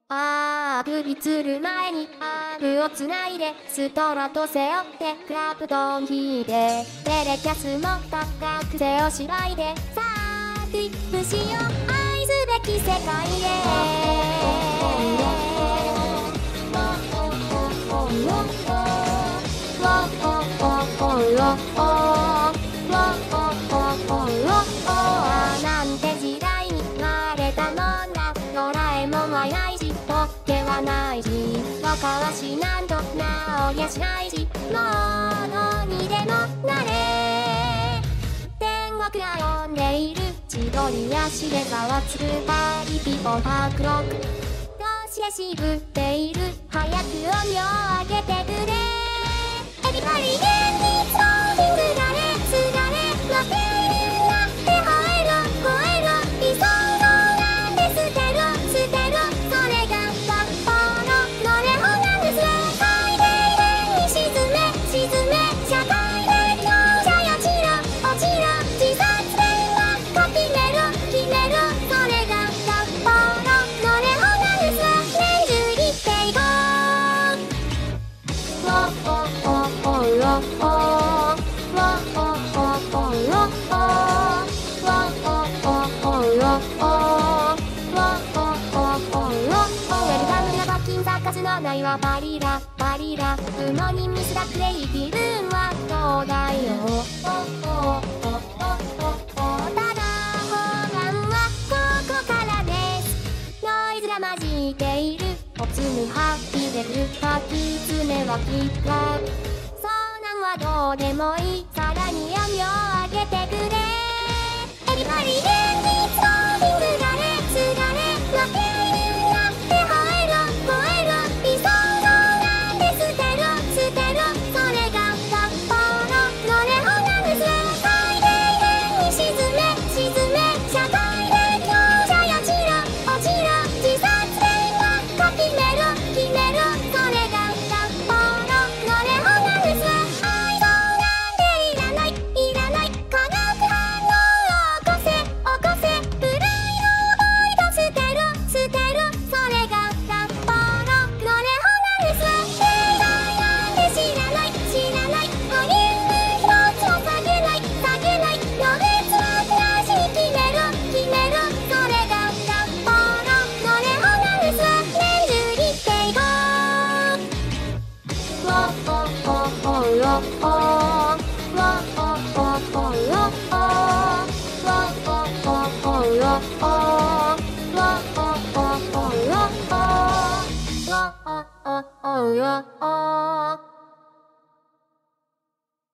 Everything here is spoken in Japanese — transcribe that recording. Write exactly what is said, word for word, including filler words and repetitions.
あー首つる前にアームをつないでストラト背負ってクラプトン弾いてテレキャスも高く背をしないでさあティップしよう愛すべき世界へなんて時代に生まれたのなドラえもんはいないしポッケはないし若はしなんと直りやしないしものにでもなれ天国が呼んでいる千鳥足でざわつくパリピポパークロックどうして渋っている早く音量上げてくれエビバリーゲンにストーリングがれつがれロケイなって吠えろ吠えろ理想なんで捨てろ捨てろそれが学校ののれほなんです最低限に沈め沈め社会で強者よちろ落ちろ自殺電話か決めろ決めろそれが学校ののれほなんです年中生きていこうおおおおおおないはバリラバリラ不毛にミスだクレイティブーンはどうだよただ方眼はここからですノイズが混じっているおつむはきでるかきつねはきっかそうなんはどうでもいいさらに音量上げてくれエビバリーゲンにストーリングがれつがれロケインなって吠えろ吠えろ理想なんで捨てろ捨てろそれが学校ののれほなんです最低限に沈め沈め社会で強者よちろ落ちろ自殺電話か決めろ決めろそれが学校ののれほなんです愛想なんていらないいらない化学反応を起こせ起こせプライドを捨てろ捨てろそれが学校ののれほなんです経済なんて知らない知らないボリューム一つを下げない下げない余熱は暮らしに決めろ決めろそれが学校ののれほなんです年中生きていこうおおおおおおおおおおおお